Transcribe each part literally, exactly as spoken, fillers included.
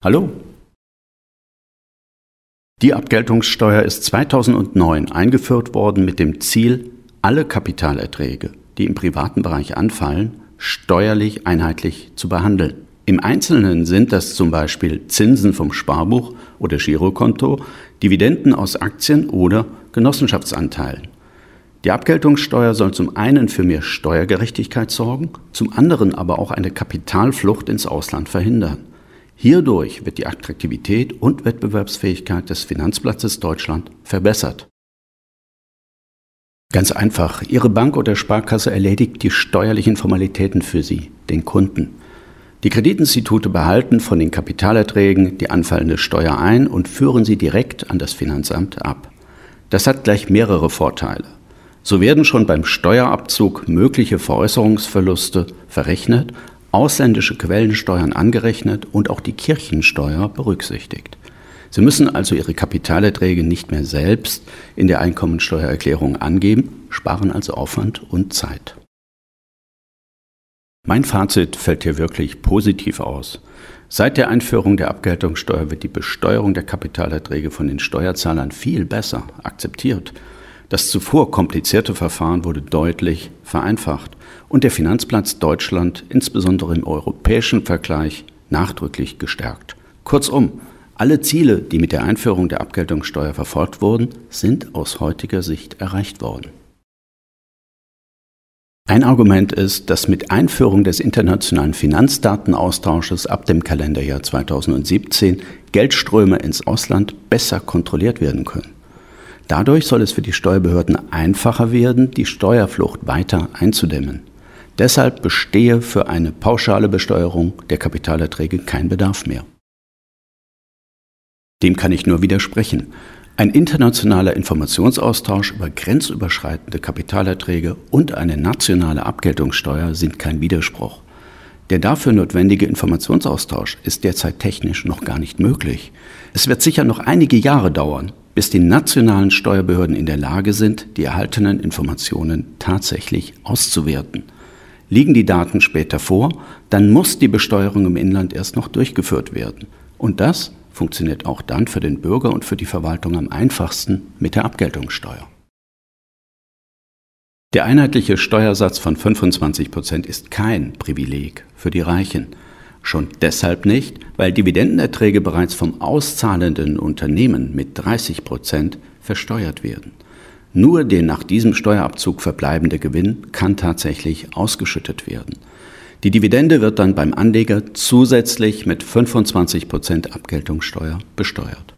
Hallo! Die Abgeltungssteuer ist zweitausendneun eingeführt worden mit dem Ziel, alle Kapitalerträge, die im privaten Bereich anfallen, steuerlich einheitlich zu behandeln. Im Einzelnen sind das zum Beispiel Zinsen vom Sparbuch oder Girokonto, Dividenden aus Aktien oder Genossenschaftsanteilen. Die Abgeltungssteuer soll zum einen für mehr Steuergerechtigkeit sorgen, zum anderen aber auch eine Kapitalflucht ins Ausland verhindern. Hierdurch wird die Attraktivität und Wettbewerbsfähigkeit des Finanzplatzes Deutschland verbessert. Ganz einfach, Ihre Bank oder Sparkasse erledigt die steuerlichen Formalitäten für Sie, den Kunden. Die Kreditinstitute behalten von den Kapitalerträgen die anfallende Steuer ein und führen sie direkt an das Finanzamt ab. Das hat gleich mehrere Vorteile. So werden schon beim Steuerabzug mögliche Veräußerungsverluste verrechnet, ausländische Quellensteuern angerechnet und auch die Kirchensteuer berücksichtigt. Sie müssen also Ihre Kapitalerträge nicht mehr selbst in der Einkommensteuererklärung angeben, sparen also Aufwand und Zeit. Mein Fazit fällt hier wirklich positiv aus. Seit der Einführung der Abgeltungssteuer wird die Besteuerung der Kapitalerträge von den Steuerzahlern viel besser akzeptiert. Das zuvor komplizierte Verfahren wurde deutlich vereinfacht und der Finanzplatz Deutschland, insbesondere im europäischen Vergleich, nachdrücklich gestärkt. Kurzum, alle Ziele, die mit der Einführung der Abgeltungssteuer verfolgt wurden, sind aus heutiger Sicht erreicht worden. Ein Argument ist, dass mit Einführung des internationalen Finanzdatenaustausches ab dem Kalenderjahr zweitausendsiebzehn Geldströme ins Ausland besser kontrolliert werden können. Dadurch soll es für die Steuerbehörden einfacher werden, die Steuerflucht weiter einzudämmen. Deshalb bestehe für eine pauschale Besteuerung der Kapitalerträge kein Bedarf mehr. Dem kann ich nur widersprechen. Ein internationaler Informationsaustausch über grenzüberschreitende Kapitalerträge und eine nationale Abgeltungssteuer sind kein Widerspruch. Der dafür notwendige Informationsaustausch ist derzeit technisch noch gar nicht möglich. Es wird sicher noch einige Jahre dauern, bis die nationalen Steuerbehörden in der Lage sind, die erhaltenen Informationen tatsächlich auszuwerten. Liegen die Daten später vor, dann muss die Besteuerung im Inland erst noch durchgeführt werden. Und das funktioniert auch dann für den Bürger und für die Verwaltung am einfachsten mit der Abgeltungssteuer. Der einheitliche Steuersatz von fünfundzwanzig Prozent ist kein Privileg für die Reichen. Schon deshalb nicht, weil Dividendenerträge bereits vom auszahlenden Unternehmen mit dreißig Prozent versteuert werden. Nur der nach diesem Steuerabzug verbleibende Gewinn kann tatsächlich ausgeschüttet werden. Die Dividende wird dann beim Anleger zusätzlich mit fünfundzwanzig Prozent Abgeltungssteuer besteuert.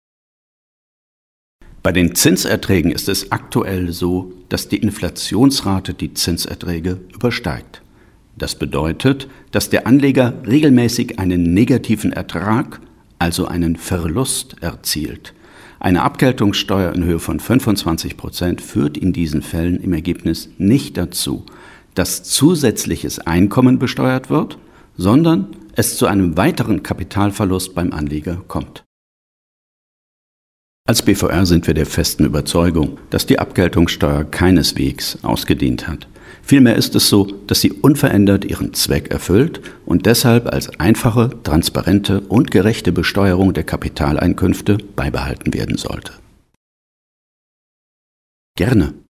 Bei den Zinserträgen ist es aktuell so, dass die Inflationsrate die Zinserträge übersteigt. Das bedeutet, dass der Anleger regelmäßig einen negativen Ertrag, also einen Verlust, erzielt. Eine Abgeltungssteuer in Höhe von fünfundzwanzig Prozent führt in diesen Fällen im Ergebnis nicht dazu, dass zusätzliches Einkommen besteuert wird, sondern es zu einem weiteren Kapitalverlust beim Anleger kommt. Als B V R sind wir der festen Überzeugung, dass die Abgeltungssteuer keineswegs ausgedient hat. Vielmehr ist es so, dass sie unverändert ihren Zweck erfüllt und deshalb als einfache, transparente und gerechte Besteuerung der Kapitaleinkünfte beibehalten werden sollte. Gerne.